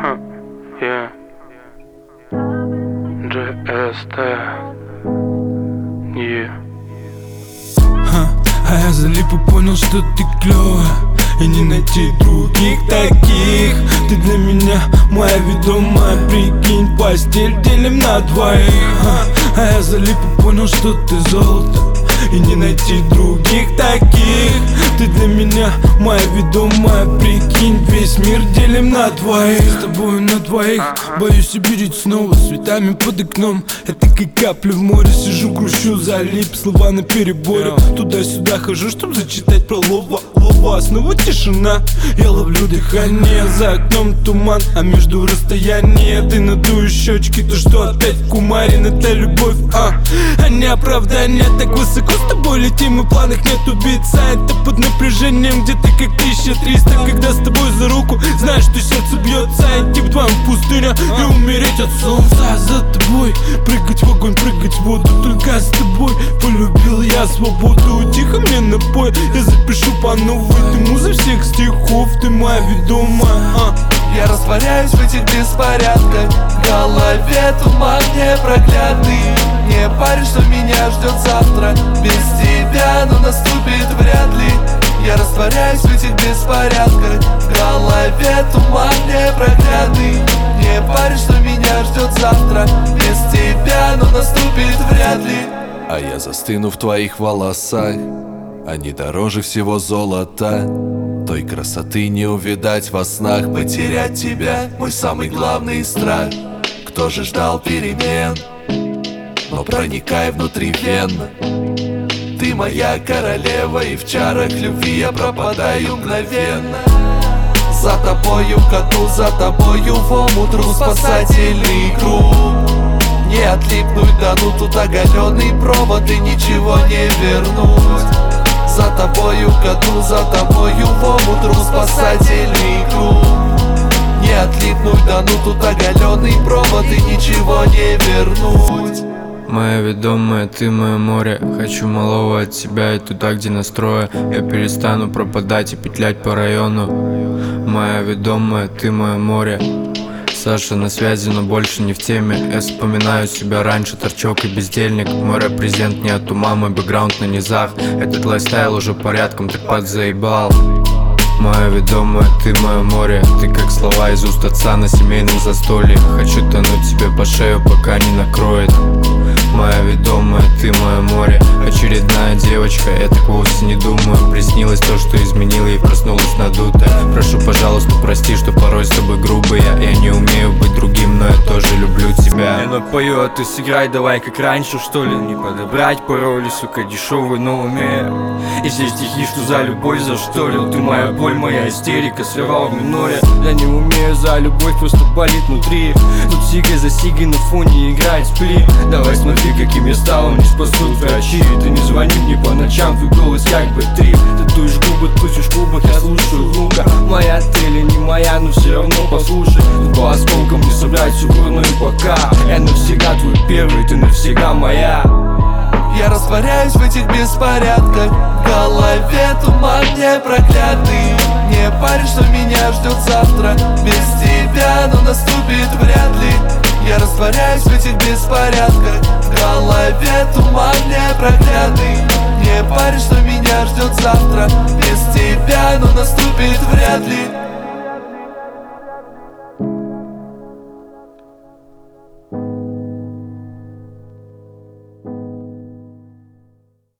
Yeah. GST. Yeah. А я залип и понял, что ты клёвая, и не найти других таких. Ты для меня моя ведомая, прикинь, постель делим на двоих. А я залип и понял, что ты золото, и не найти других таких. Ты для меня моя ведомая, прикинь, весь мир делим на двоих. С тобой на двоих, боюсь обидеть снова цветами под окном. Это как капли в море, сижу, грущу, залип, слова на переборе. Туда-сюда хожу, чтоб зачитать про лова. Снова тишина, я ловлю дыхание. За окном туман, а между расстояние. Ты надуешь щечки, то что опять кумарин. Это любовь, а не оправдание. Так высоко с тобой летим, и в планах нет убийца. Это под напряжением где-то как 1300. Когда с тобой за руку, знаешь, что сердце бьется. Идти вдвоем в пустыня и умереть от солнца. За тобой прыгать в огонь, прыгать в воду. Только с тобой полюбил я свободу. Тихо мне напой, я запишу по новой. Ты муза всех стихов, ты моя ведомая. Я растворяюсь в этих беспорядках, в голове туман непроклятый. Не парень, что меня ждет завтра без тебя, но наступит вряд ли. Я растворяюсь в этих беспорядках, в голове туман непроклятый. Не парень, что меня ждет завтра без тебя, но наступит вряд ли. А я застыну в твоих волосах, они дороже всего золота. Той красоты не увидать во снах. Потерять тебя — мой самый главный страх. Кто же ждал перемен? Но проникай внутри вен. Ты моя королева, и в чарах любви я пропадаю мгновенно. За тобою кону, за тобою в омут ру, спасательный круг. Не отлипнуть, да ну тут оголенный провод, и ничего не вернуть. За тобою кону, за тобою в омут ру, спасательный круг. Не отлипнуть, да ну тут оголенный провод, и ничего не вернуть. Моя ведомая, ты мое море. Хочу малого от тебя и туда, где настроя. Я перестану пропадать и петлять по району. Моя ведомая, ты мое море. Саша на связи, но больше не в теме. Я вспоминаю себя раньше, торчок и бездельник. Мой репрезент не от ума, мой бэкграунд на низах. Этот лайфстайл уже порядком так подзаебал. Моя ведомая, ты мое море. Ты как слова из уст отца на семейном застолье. Хочу тонуть тебе по шею, пока не накроет. Моя ведомая, ты мое море. Очередная девочка, я так вовсе не думаю. Приснилось то, что изменила и проснулась надутая. Прошу, пожалуйста, прости, что порой с тобой грубый я не умею быть другим, но я тоже люблю тебя. Я напою, а ты сыграй давай как раньше, что ли. Не подобрать пароли, сука, дешевый, но умею. И все стихи, что за любовь зашторил. Ты моя боль, моя истерика, сливал в миноре. Я не умею за любовь, просто болит внутри. Тут сига за сигой на фоне играет сплит. Давай смотри, каким я стал, не спасут врачи. Ты не звони мне по ночам, твой голос как бы трип. Ты туешь губы, тусишь в клубах, я слушаю лука. Моя ты или не моя, но все равно послушай. Тут по осколкам не собрать всю горную пока. Я навсегда твой первый, ты навсегда моя. Я растворяюсь в этих беспорядках, в голове туман непроклятый. Не парень, что меня ждет завтра без тебя, но наступит вряд ли. Я растворяюсь в этих беспорядках, в голове туман непроклятый. Не парень, что меня ждет завтра без тебя, но наступит вряд ли.